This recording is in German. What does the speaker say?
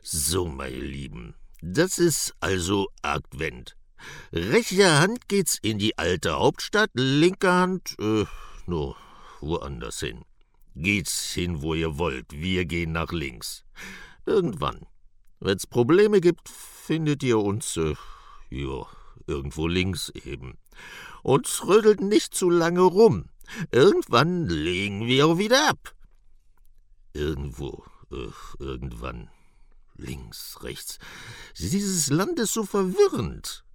So, meine Lieben, das ist also Advent. Rechte Hand geht's in die alte Hauptstadt, linke Hand, woanders hin. Geht's hin, wo ihr wollt, wir gehen nach links. Irgendwann. Wenn's Probleme gibt, findet ihr uns, irgendwo links eben. Und rödelt nicht zu lange rum. Irgendwann legen wir auch wieder ab. Irgendwann. Links, rechts. Dieses Land ist so verwirrend.